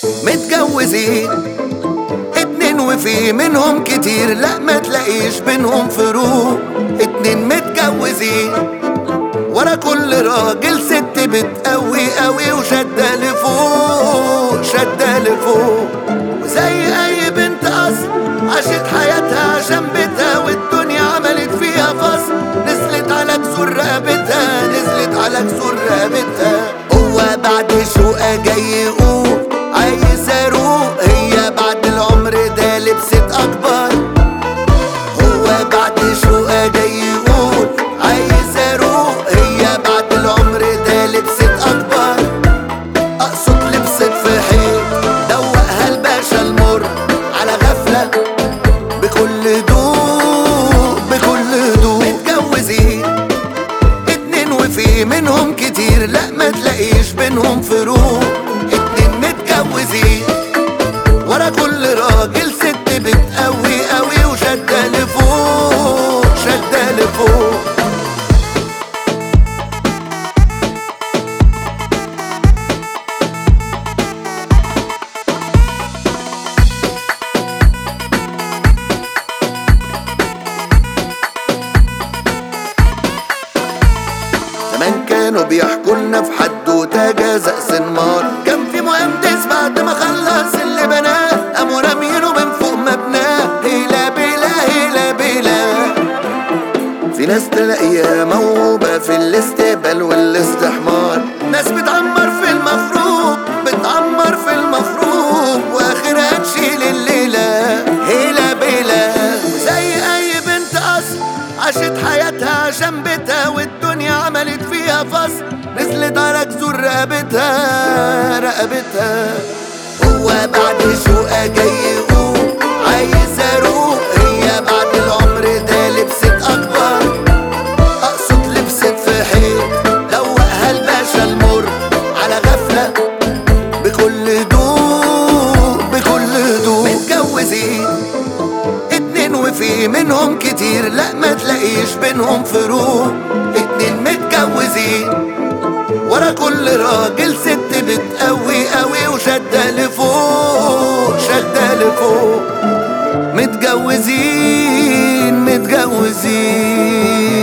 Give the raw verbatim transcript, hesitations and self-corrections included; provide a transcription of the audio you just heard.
متجوزين اتنين وفي منهم كتير، لا ما تلاقيش بينهم فروق. اتنين متجوزين ورا كل راجل ست بتقوي قوي وشدة لفوق شدة لفوق. وزي اي بنت اصل عاشت حياتها عشان بيتها، والدنيا عملت فيها فصل، نزلت على كسور رقبتها نزلت على كسور رقبتها. هو بعد شوقة جاي يقول عايز اروق، هي بعد العمر ده لبست اكبر. هو بعد شوقة جاي يقول عايز اروق، هي بعد العمر ده لبست اكبر. اقصد لبست في حيط دوقها الباشا المر على غفلة بكل هدوء بكل هدوء. متجوزين اتنين وفي منهم كتير، لا ما تلاقيش بينهم فروق. اتنين متجوزين ورا كل راجل ست بتقوي قوي وشدة لفوق شدة لفوق. زمان كانوا بيحكوا لنا في حدوتة جزاء سنمار، كان في مهندس بعد ما خلص اللي بناه قاموا رامينه من فوق مبناه. هيلا بلا هيلا بلا. في ناس تلاقيها موهوبة في الاستقبال والاستحمار، ناس بتعمر في المخروب بتعمر في المخروب واخرها تشيل الليلة. هيلا بلا. وزي اي بنت اصل عاشت حياتها عشان بيتها، والدنيا عملت فيها فصل، نزلت على كسور رقبتها رقبتها. هو بعد شوقة جاي يقول عايز اروق، هي بعد العمر ده لبست اكبر. اقصد لبست في حيط دوقها الباشا المر على غفلة بكل هدوء بكل هدوء. متجوزين اتنين وفي منهم كتير، لا ما تلاقيش بينهم فروق. اتنين متجوزين ورا كل راجل ست بتقوي قوي وشدة لفوق شدة لفوق. متجوزين متجوزين